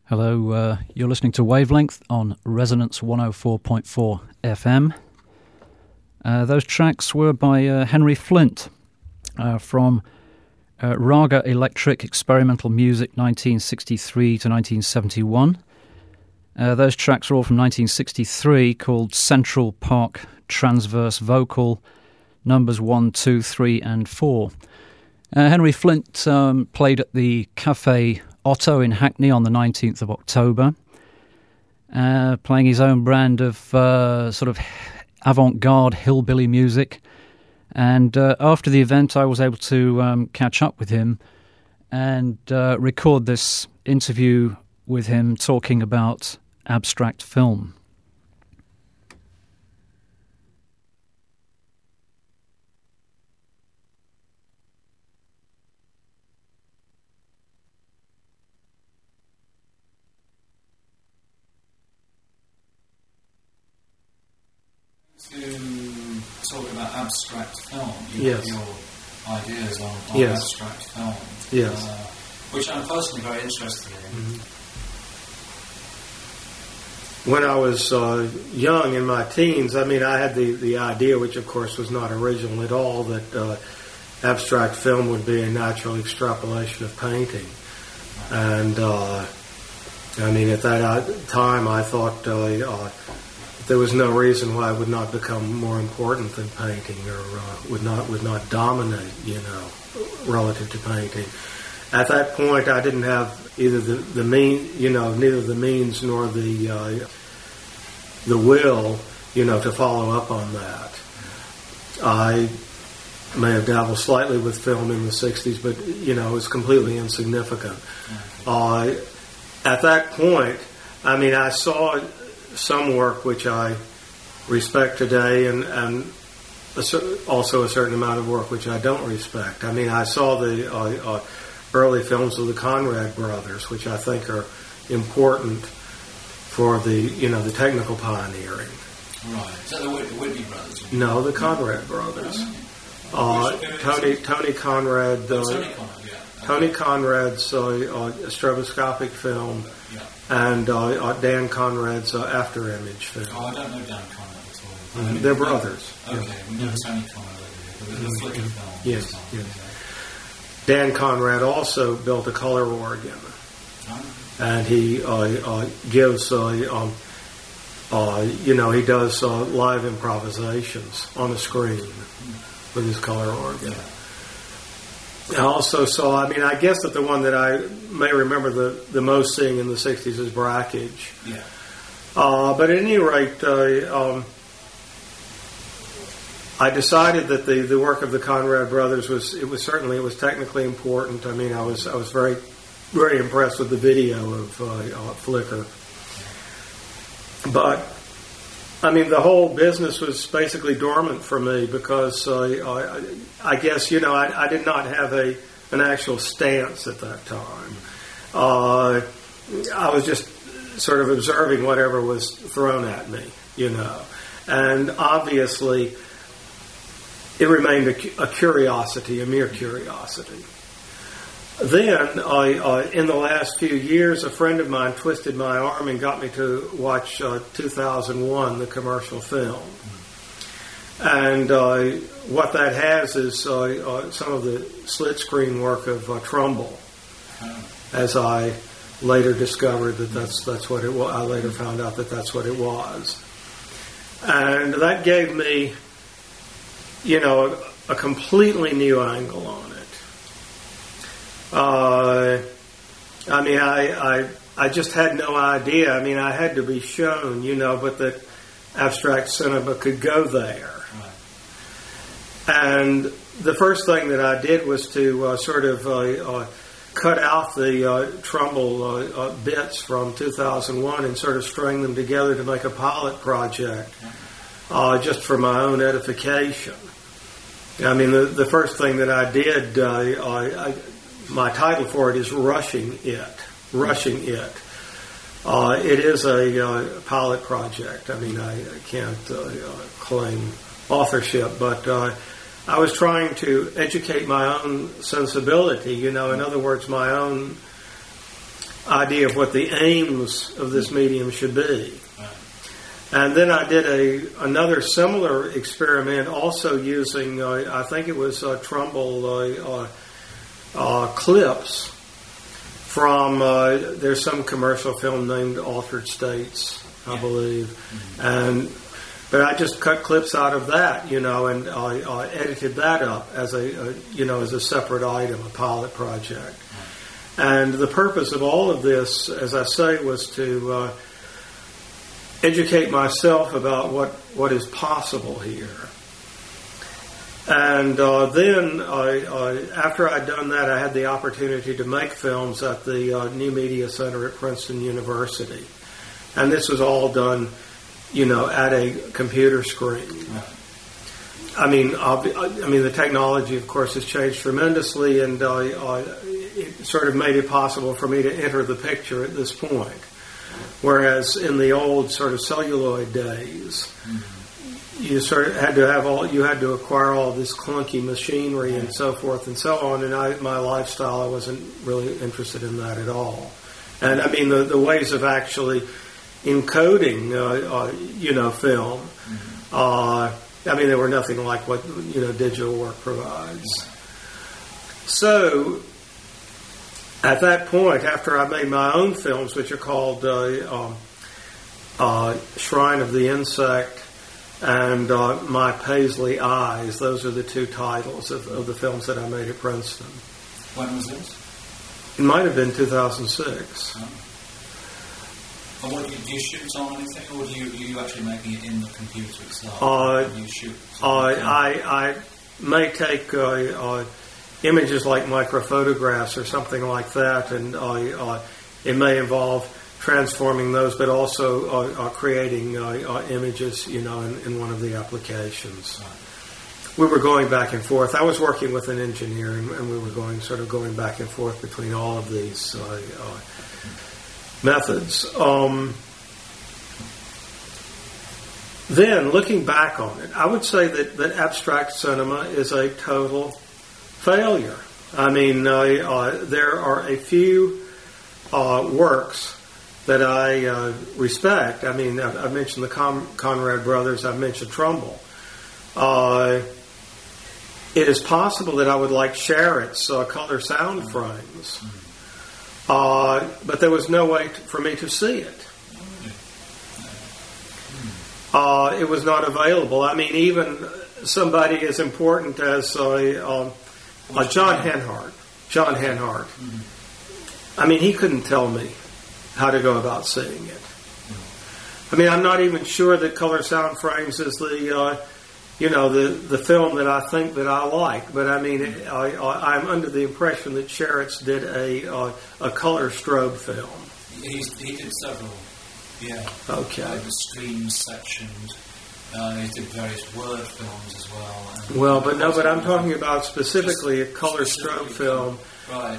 Hello, you're listening to Wavelength on Resonance 104.4 FM. Those tracks were by Henry Flint from Raga Electric Experimental Music 1963 to 1971. Those tracks are all from 1963 called Central Park Transverse Vocal numbers 1, 2, 3 and 4. Henry Flint played at the Café Otto in Hackney on the 19th of October, playing his own brand of sort of avant-garde hillbilly music. And after the event, I was able to catch up with him and record this interview with him talking about abstract film. To talk about abstract film, yes. Your ideas on yes. abstract film, yes. Which I'm personally very interested in. Mm-hmm. When I was young, in my teens, I had the idea, which of course was not original at all, that abstract film would be a natural extrapolation of painting. And at that time I thought there was no reason why it would not become more important than painting, or would not dominate, relative to painting. At that point, I didn't have either the neither the means nor the will, to follow up on that. I may have dabbled slightly with film in the '60s, but it was completely insignificant. At that point, I saw some work which I respect today, and also a certain amount of work which I don't respect. I saw the early films of the Conrad brothers, which I think are important for the technical pioneering. Right. Is that the Whitney brothers? No, the Conrad brothers. Tony Conrad. Tony Conrad's stroboscopic film. Yeah. And Dan Conrad's After Image film. Oh, I don't know Dan Conrad at all. They're brothers. Okay, yeah. We know Tony Conrad over here, the Flicker film. Yes, yes. Dan Conrad also built a color organ, and he gives, he does live improvisations on the screen with his color organ. Yeah. I also saw, I guess that the one that I may remember the most seeing in the '60s is Brackage. Yeah. But at any rate, I decided that the work of the Conrad brothers was technically important. I was very, very impressed with the video of Flicker. But the whole business was basically dormant for me because I guess I did not have an actual stance at that time. I was just sort of observing whatever was thrown at me, and obviously it remained a curiosity, a mere curiosity. Then, in the last few years, a friend of mine twisted my arm and got me to watch 2001, the commercial film. And what that has is some of the slit screen work of Trumbull, as I later discovered that's what it was. I later found out that that's what it was. And that gave me, a completely new angle on it. I just had no idea. I had to be shown, but that abstract cinema could go there. Right. And the first thing that I did was to cut out the Trumbull bits from 2001 and sort of string them together to make a pilot project, just for my own edification. The first thing that I did, my title for it is Rushing It. It is a pilot project. I can't claim authorship, but I was trying to educate my own sensibility, in other words, my own idea of what the aims of this medium should be. Right. And then I did another similar experiment, also using I think it was Trumbull clips from there's some commercial film named Altered States, I believe, but I just cut clips out of that, and I edited that up as a separate item, a pilot project. And the purpose of all of this, as I say, was to educate myself about what is possible here. And then, after I'd done that, I had the opportunity to make films at the New Media Center at Princeton University. And this was all done, at a computer screen. I mean, the technology, of course, has changed tremendously, and it sort of made it possible for me to enter the picture at this point. Whereas in the old sort of celluloid days, you sort of had to acquire all this clunky machinery and so forth and so on. And my lifestyle, I wasn't really interested in that at all. And I mean, the ways of actually encoding, film. They were nothing like what digital work provides. So at that point, after I made my own films, which are called Shrine of the Insect and My Paisley Eyes, those are the two titles of the films that I made at Princeton. When was this? It might have been 2006. And what, do you shoot on anything, or are you actually making it in the computer itself? Do you shoot? I may take images like microphotographs or something like that, and it may involve transforming those, but also creating images, in one of the applications. Right. We were going back and forth. I was working with an engineer, and we were going back and forth between all of these methods. Then, looking back on it, I would say that abstract cinema is a total failure. I mean, there are a few works that I respect. I mean, I've mentioned the Conrad brothers. I've mentioned Trumbull. It is possible that I would like Sharrett's color sound frames, but there was no way for me to see it. It was not available. I mean, even somebody as important as John Henhardt. I mean, he couldn't tell me how to go about seeing it. I mean, I'm not even sure that Color Sound Frames is the film that I think that I like. But I mean, I'm under the impression that Sharrett's did a color strobe film. He did several. Yeah. Okay. The streams sectioned. He did various word films as well. But I'm talking about specifically a color strobe film. Right.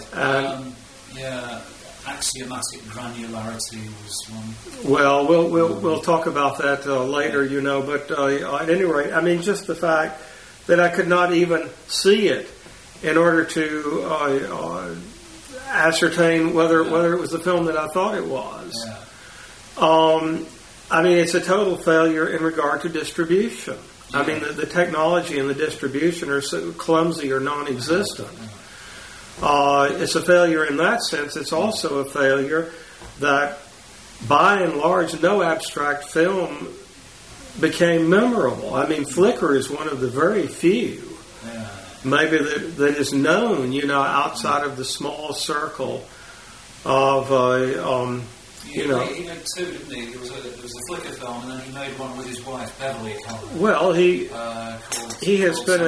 Axiomatic granularity was one. Well, we'll talk about that later, But at any rate, I mean, just the fact that I could not even see it in order to ascertain whether it was the film that I thought it was. Yeah. I mean, it's a total failure in regard to distribution. Yeah. I mean, the technology and the distribution are so clumsy or non-existent. It's a failure in that sense. It's also a failure that, by and large, no abstract film became memorable. I mean, Flickr is one of the very few, maybe that is known, outside of the small circle of, He made two, didn't he? There was a Flickr film, and then he made one with his wife, Beverly Cullen. Well, he has made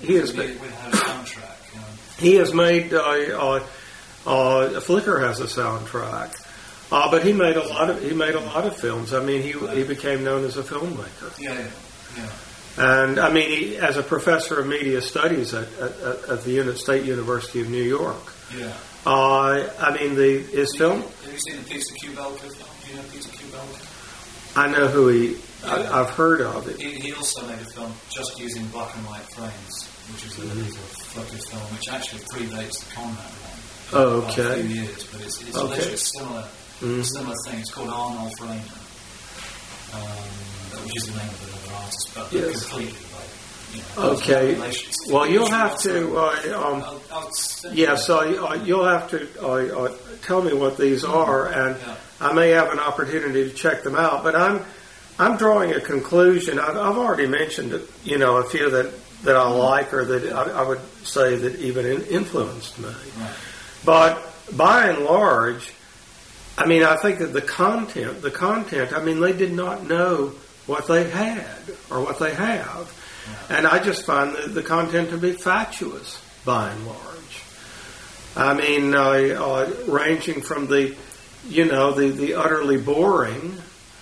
Flickr has a soundtrack, but he made a lot of films. I mean, he became known as a filmmaker. Yeah. And I mean, as a professor of media studies at the State University of New York. Yeah. I mean, his film. Have you seen the Peter Kubelka film? Do you know Peter I know who I've heard of it. He also made a film just using black and white frames, which is a focus film, which actually predates the Conrad one. Oh, by okay. a few years, but it's literally a similar thing. It's called Arnold Rainer, which is the name of another artist, but completely okay. Well, you'll have to. You'll have to tell me what these are, and I may have an opportunity to check them out. But I'm drawing a conclusion. I've already mentioned, a few that I like, or that I would say that even influenced me. Right. But by and large, I mean, I think that the content. I mean, they did not know what they had or what they have. And I just find the content to be fatuous, by and large. I mean, ranging from the utterly boring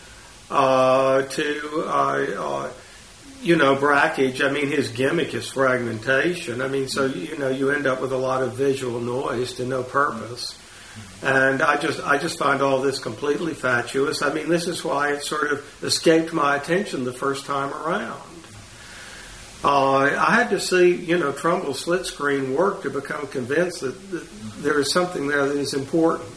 to Brakhage. I mean, his gimmick is fragmentation. I mean, so you end up with a lot of visual noise to no purpose. And I just find all this completely fatuous. I mean, this is why it sort of escaped my attention the first time around. I had to see, Trumbull's split screen work to become convinced that there is something there that is important.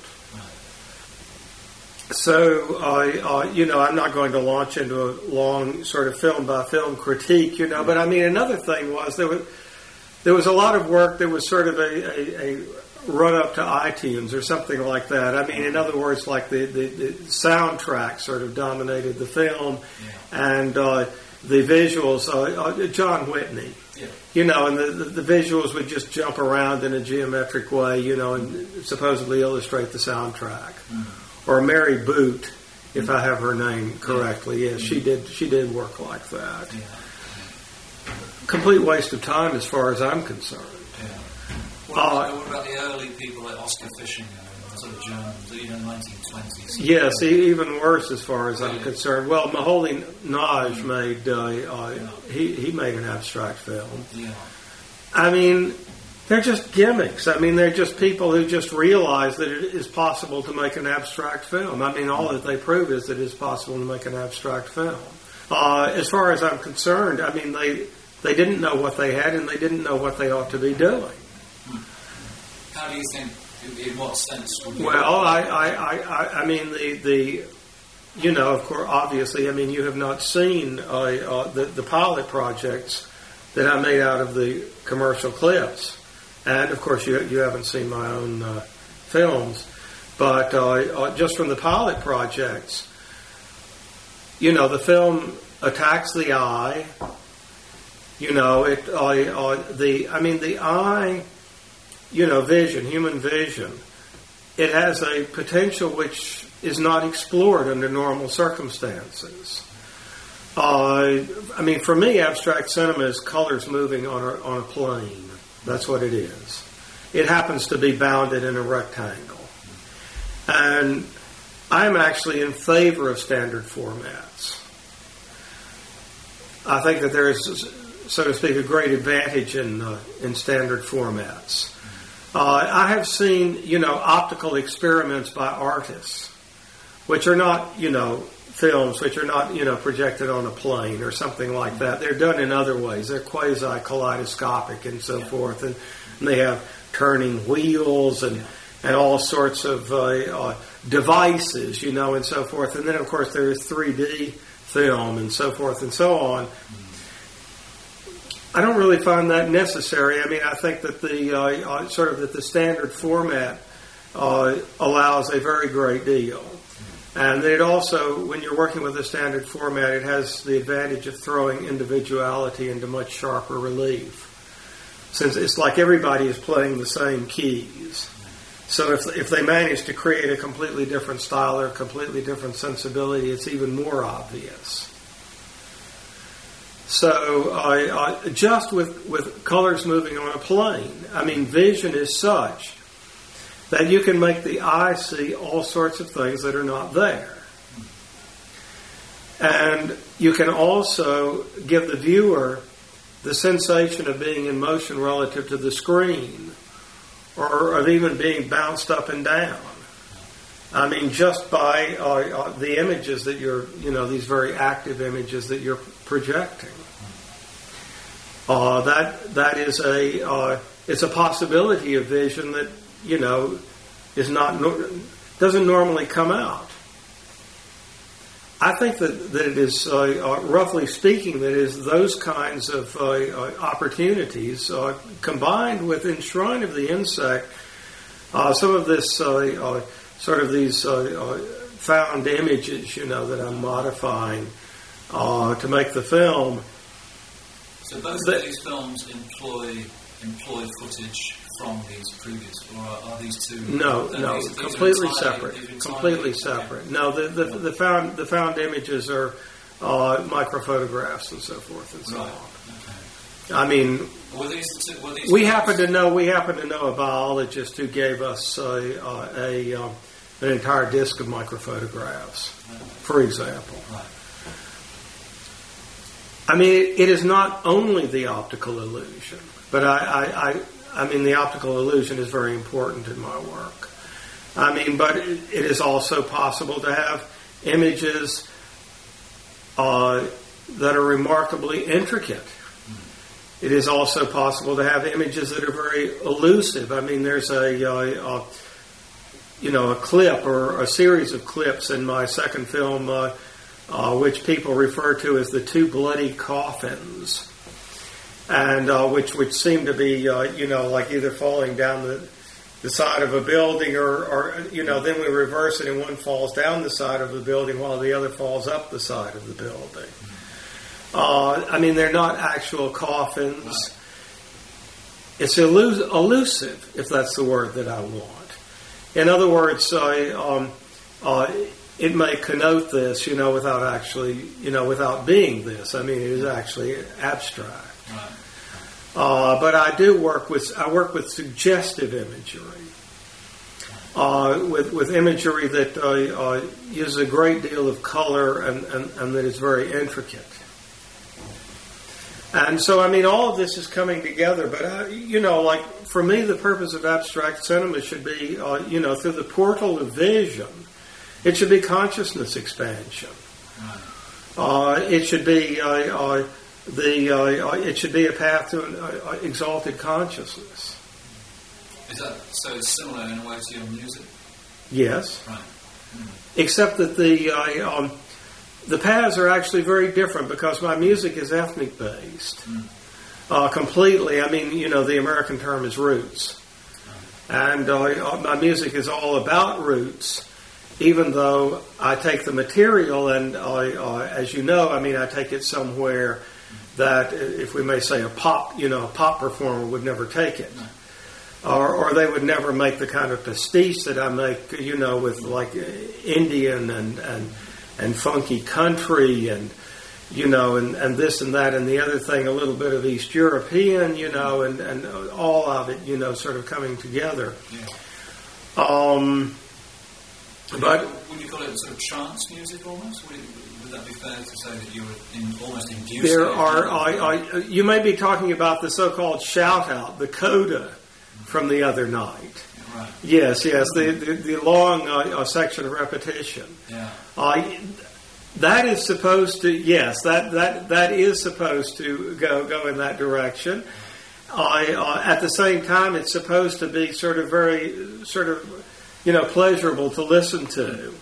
So, I'm not going to launch into a long sort of film by film critique, but I mean, another thing was there was a lot of work that was sort of a run up to iTunes or something like that. I mean, in other words, like the soundtrack sort of dominated the film, and the visuals, John Whitney, and the visuals would just jump around in a geometric way, and supposedly illustrate the soundtrack. Or Mary Boot, if I have her name correctly. Yes, she did work like that. Complete waste of time as far as I'm concerned. What about the early people like Oscar Fischinger, sort of Germans, 1920s? Yes, even worse as far as I'm concerned. Well, Moholy Nagy made he made an abstract film. Yeah. I mean, they're just gimmicks. I mean, they're just people who just realize that it is possible to make an abstract film. I mean, all that they prove is that it is possible to make an abstract film. As far as I'm concerned, I mean, they didn't know what they had, and they didn't know what they ought to be doing. How do you think? In what sense? Well, I mean, of course, obviously, I mean, you have not seen the pilot projects that I made out of the commercial clips, and of course, you haven't seen my own films, but just from the pilot projects, the film attacks the eye. The eye. Vision, human vision, it has a potential which is not explored under normal circumstances. For me, abstract cinema is colors moving on a plane. That's what it is. It happens to be bounded in a rectangle. And I'm actually in favor of standard formats. I think that there is, so to speak, a great advantage in standard formats. I have seen, optical experiments by artists, which are not, films, which are not, projected on a plane or something like that. They're done in other ways. They're quasi-kaleidoscopic and so forth, and they have turning wheels and all sorts of devices, and so forth. And then, of course, there is 3D film and so forth and so on. I don't really find that necessary. I mean, I think that the standard format allows a very great deal, and it also, when you're working with a standard format, it has the advantage of throwing individuality into much sharper relief, since it's like everybody is playing the same keys. So if they manage to create a completely different style or a completely different sensibility, it's even more obvious. So just with colors moving on a plane, I mean, vision is such that you can make the eye see all sorts of things that are not there. And you can also give the viewer the sensation of being in motion relative to the screen, or of even being bounced up and down. I mean, just by the images that you're, these very active images that you're projecting. That is it's a possibility of vision that, is doesn't normally come out. I think that it is, roughly speaking, that is those kinds of opportunities combined with in Shrine of the Insect, some of this sort of these found images, that I'm modifying to make the film. So both of these films employ footage from these previous, or are these two? No, these completely entirely, separate. Completely separate. No, the found images are microphotographs and so forth and so on. Okay. I mean, we happen to know a biologist who gave us an entire disc of microphotographs, for example. Right. I mean, it is not only the optical illusion, but I mean, the optical illusion is very important in my work. I mean, but it is also possible to have images that are remarkably intricate. It is also possible to have images that are very elusive. I mean, there's a clip or a series of clips in my second film, which people refer to as the Two Bloody Coffins, and which seem to be, like either falling down the side of a building, or then we reverse it and one falls down the side of the building while the other falls up the side of the building. I mean, they're not actual coffins. It's elusive, if that's the word that I want. In other words, it may connote this, without actually, without being this. I mean, it is actually abstract. But I work with suggestive imagery, with imagery that uses a great deal of color and that is very intricate. And so, I mean, all of this is coming together. But like for me, the purpose of abstract cinema should be, through the portal of vision, it should be consciousness expansion. It should be it should be a path to an exalted consciousness. Is that so? It's similar in a way to your music. Yes. Right. Except that the paths are actually very different because my music is ethnic based, completely. I mean, the American term is roots, and my music is all about roots. Even though I take the material and as you know, I mean, I take it somewhere that, if we may say, a pop performer would never take it, or they would never make the kind of pastiche that I make, with like Indian and funky country and and this and that and the other thing, a little bit of East European, and all of it, sort of coming together. Yeah. But would you call it sort of trance music almost? Would that be fair to say that you were almost induced? There are. You may be talking about the so-called shout out, the coda from the other night. Right. Yes. The long section of repetition. Yeah. That is supposed to. Yes. That is supposed to go in that direction. At the same time, it's supposed to be very pleasurable to listen to.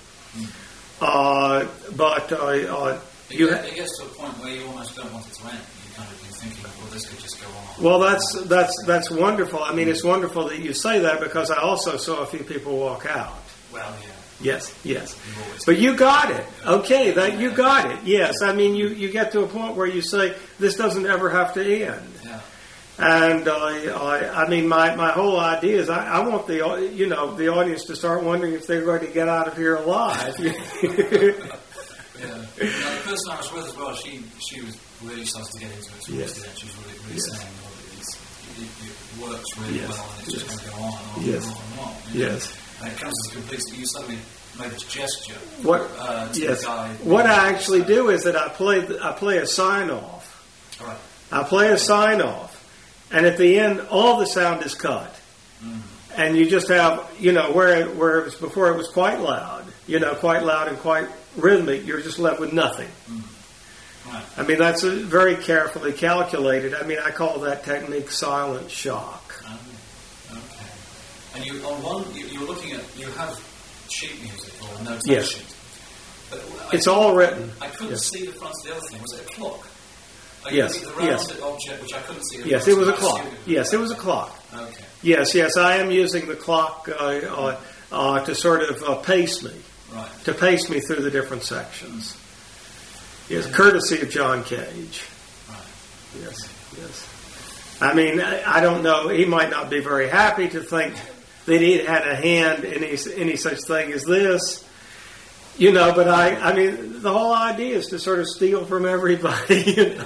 But it gets to a point where you almost don't want it to end. You're thinking, well, this could just go on. Well, that's wonderful. I mean, it's wonderful that you say that because I also saw a few people walk out. Well, yeah. Yes. But you got it. Okay, you got it. Yes. I mean, you get to a point where you say, this doesn't ever have to end. Yeah. And I mean, my whole idea is I want the audience to start wondering if they're going to get out of here alive. Yeah. Now, the person I was with as well, she was really started to get into it. Yes. She was really saying, it works really well, and it's just going to go on and on and on and on. Yes. And it comes as a complete. You suddenly made this gesture. To yes. The guy. What I actually do is that I play a sign off. All right. I play a sign off. And at the end, all the sound is cut. and you just have, where it was before it was quite loud, quite loud and quite rhythmic, you're just left with nothing. Right. I mean, that's very carefully calculated. I mean, I call that technique silent shock. Okay. And you're looking at, you have sheet music or a notation. Yes. But it's all written. I couldn't see the front of the other thing. Was it a clock? Yes. The rounded object, which I couldn't see. Yes, it was a clock. Yes, it was a clock. Okay. Yes, I am using the clock to sort of pace me. Right. To pace me through the different sections. Yes, courtesy of John Cage. Right. Yes. I mean, I don't know. He might not be very happy to think that he had a hand in any such thing as this. But I mean, the whole idea is to sort of steal from everybody, And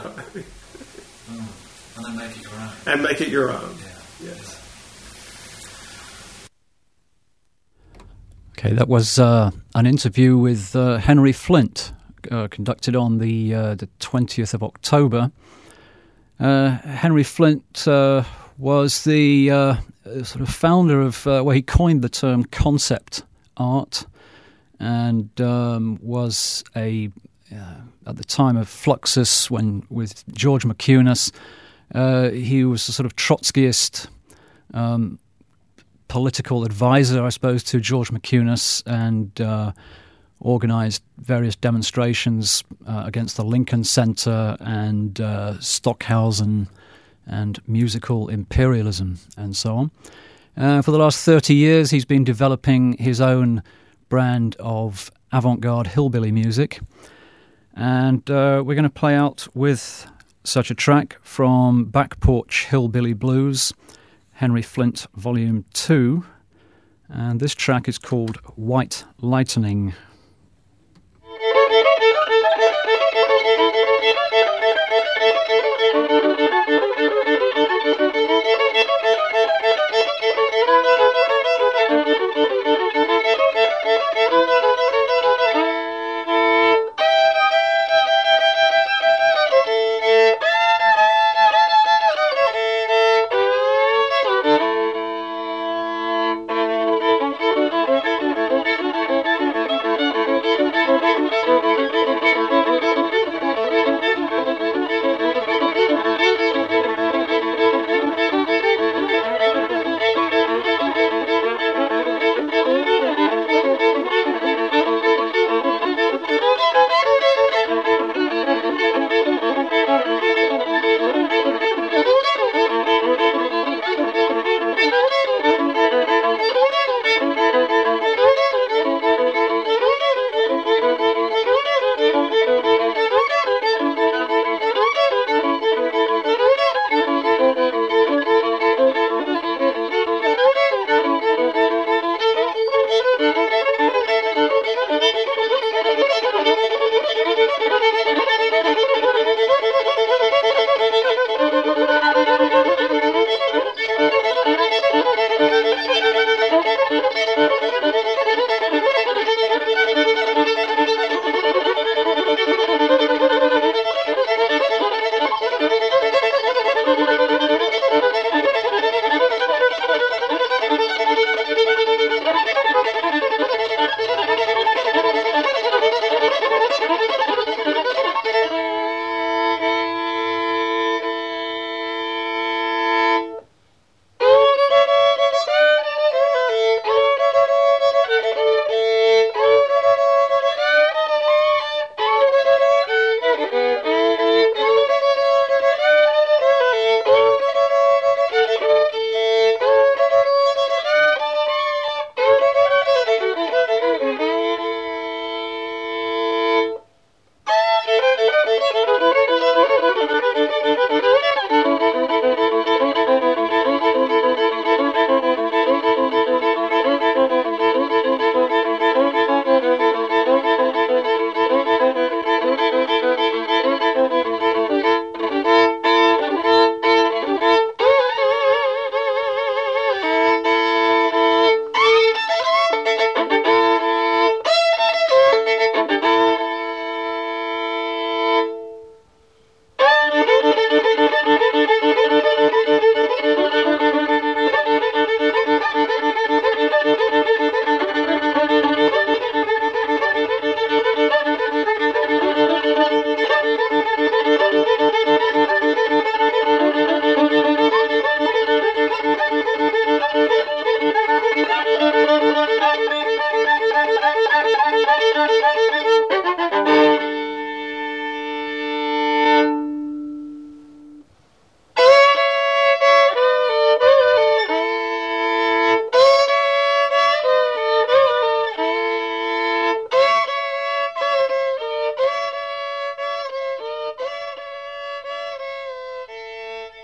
then make it your own. And make it your own. Yeah. Yes. Okay, that was an interview with Henry Flint, conducted on the 20th of October. Henry Flint was the sort of founder of, he coined the term concept art, and was at the time of Fluxus, with George McCunas, he was a sort of Trotskyist political advisor, I suppose, to George McCunas, and organised various demonstrations against the Lincoln Center and Stockhausen and musical imperialism and so on. For the last 30 years, he's been developing his own brand of avant-garde hillbilly music. And we're going to play out with such a track from Back Porch Hillbilly Blues, Henry Flint Volume 2. And this track is called White Lightning.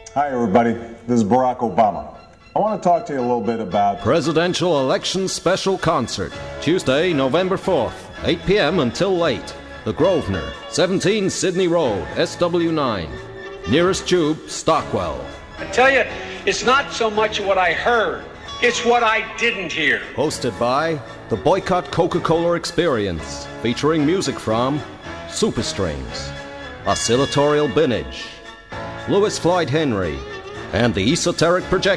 Hi, everybody. This is Barack Obama. I want to talk to you a little bit about Presidential Election Special Concert, Tuesday, November 4th, 8 p.m. until late. The Grosvenor, 17 Sydney Road, SW9. Nearest tube, Stockwell. I tell you, it's not so much what I heard, it's what I didn't hear. Hosted by the Boycott Coca-Cola Experience, featuring music from Superstrings, Oscillatorial Binage, Louis Floyd Henry, and the Esoteric Project.